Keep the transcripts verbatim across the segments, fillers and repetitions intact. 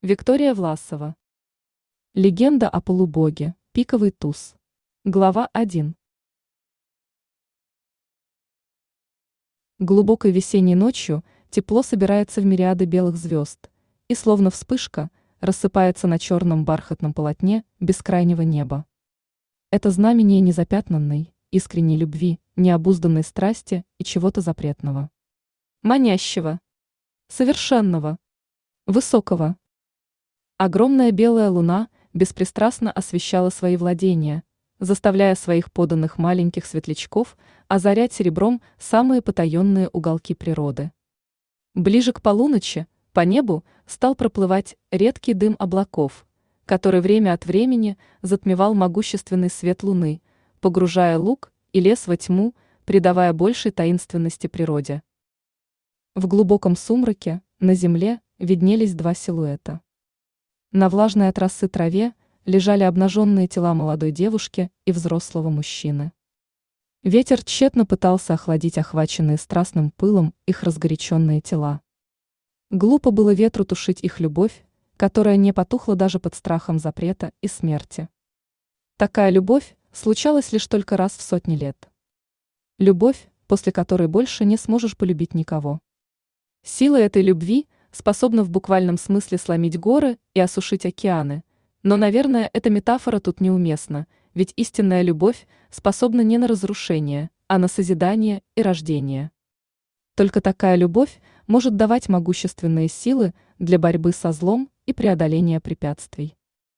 Виктория Власова. Легенда о полубоге. Пиковый туз. Глава один. Глубокой весенней ночью тепло собирается в мириады белых звезд и, словно вспышка, рассыпается на черном бархатном полотне бескрайнего неба. Это знамение незапятнанной, искренней любви, необузданной страсти и чего-то запретного. Манящего. Совершенного. Высокого. Огромная белая луна беспристрастно освещала свои владения, заставляя своих подданных маленьких светлячков озарять серебром самые потаенные уголки природы. Ближе к полуночи по небу стал проплывать редкий дым облаков, который время от времени затмевал могущественный свет луны, погружая луг и лес во тьму, придавая большей таинственности природе. В глубоком сумраке на земле виднелись два силуэта. На влажной от росы траве лежали обнаженные тела молодой девушки и взрослого мужчины. Ветер тщетно пытался охладить охваченные страстным пылом их разгоряченные тела. Глупо было ветру тушить их любовь, которая не потухла даже под страхом запрета и смерти. Такая любовь случалась лишь только раз в сотни лет. Любовь, после которой больше не сможешь полюбить никого. Сила этой любви способна в буквальном смысле сломить горы и осушить океаны, но, наверное, эта метафора тут неуместна, ведь истинная любовь способна не на разрушение, а на созидание и рождение. Только такая любовь может давать могущественные силы для борьбы со злом и преодоления препятствий.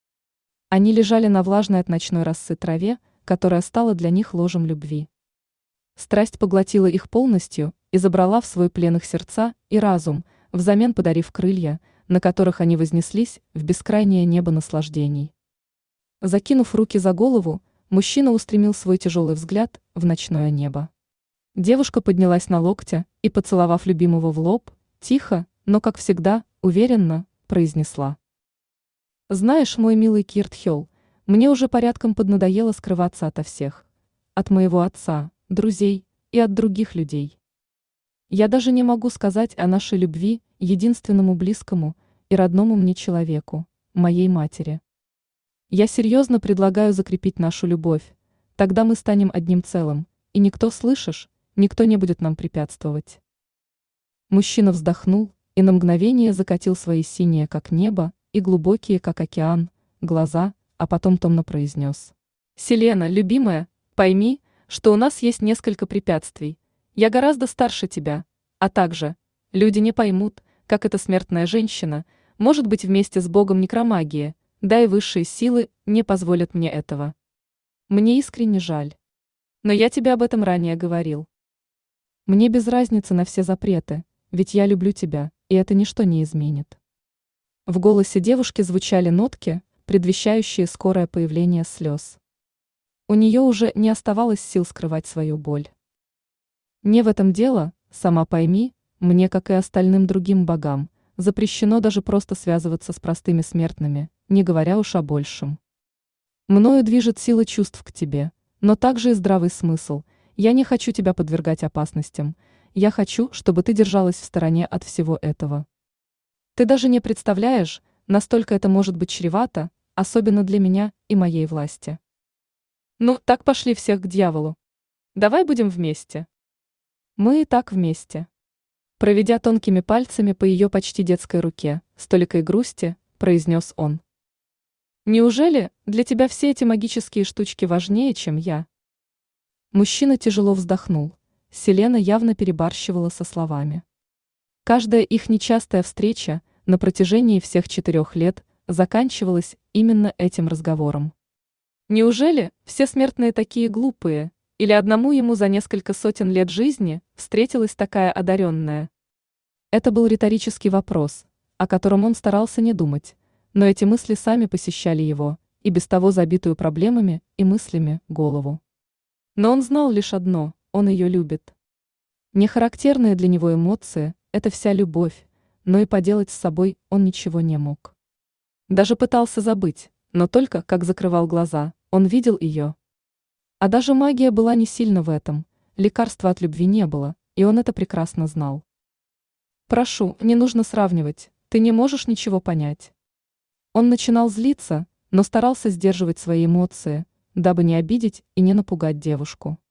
Они лежали на влажной от ночной росы траве, которая стала для них ложем любви. Страсть поглотила их полностью и забрала в свой плен их сердца и разум, взамен подарив крылья, на которых они вознеслись в бескрайнее небо наслаждений. Закинув руки за голову, мужчина устремил свой тяжелый взгляд в ночное небо. Девушка поднялась на локте и, поцеловав любимого в лоб, тихо, но, как всегда, уверенно, произнесла: «Знаешь, мой милый Киртхёл, мне уже порядком поднадоело скрываться ото всех. От моего отца, друзей и от других людей. Я даже не могу сказать о нашей любви единственному близкому и родному мне человеку, моей матери. Я серьезно предлагаю закрепить нашу любовь, тогда мы станем одним целым, и никто, слышишь, никто не будет нам препятствовать». Мужчина вздохнул и на мгновение закатил свои синие, как небо, и глубокие, как океан, глаза, а потом томно произнес: «Селена, любимая, пойми, что у нас есть несколько препятствий. Я гораздо старше тебя, а также люди не поймут, как эта смертная женщина может быть вместе с богом некромагии, да и высшие силы не позволят мне этого. Мне искренне жаль. Но я тебе об этом ранее говорил. Мне без разницы на все запреты, ведь я люблю тебя, и это ничто не изменит». В голосе девушки звучали нотки, предвещающие скорое появление слез. У нее уже не оставалось сил скрывать свою боль. «Не в этом дело, сама пойми, мне, как и остальным другим богам, запрещено даже просто связываться с простыми смертными, не говоря уж о большем. Мною движет сила чувств к тебе, но также и здравый смысл. Я не хочу тебя подвергать опасностям, я хочу, чтобы ты держалась в стороне от всего этого. Ты даже не представляешь, настолько это может быть чревато, особенно для меня и моей власти. Ну, так пошли всех к дьяволу. Давай будем вместе». «Мы и так вместе». Проведя тонкими пальцами по ее почти детской руке, с толикой грусти, произнес он: «Неужели для тебя все эти магические штучки важнее, чем я?» Мужчина тяжело вздохнул. Селена явно перебарщивала со словами. Каждая их нечастая встреча на протяжении всех четырех лет заканчивалась именно этим разговором. Неужели все смертные такие глупые? Или одному ему за несколько сотен лет жизни встретилась такая одаренная? Это был риторический вопрос, о котором он старался не думать, но эти мысли сами посещали его, и без того забитую проблемами и мыслями, голову. Но он знал лишь одно – он ее любит. Нехарактерные для него эмоции – это вся любовь, но и поделать с собой он ничего не мог. Даже пытался забыть, но только, как закрывал глаза, он видел ее. А даже магия была не сильна в этом, лекарства от любви не было, и он это прекрасно знал. «Прошу, не нужно сравнивать, ты не можешь ничего понять. Он начинал злиться, но старался сдерживать свои эмоции, дабы не обидеть и не напугать девушку.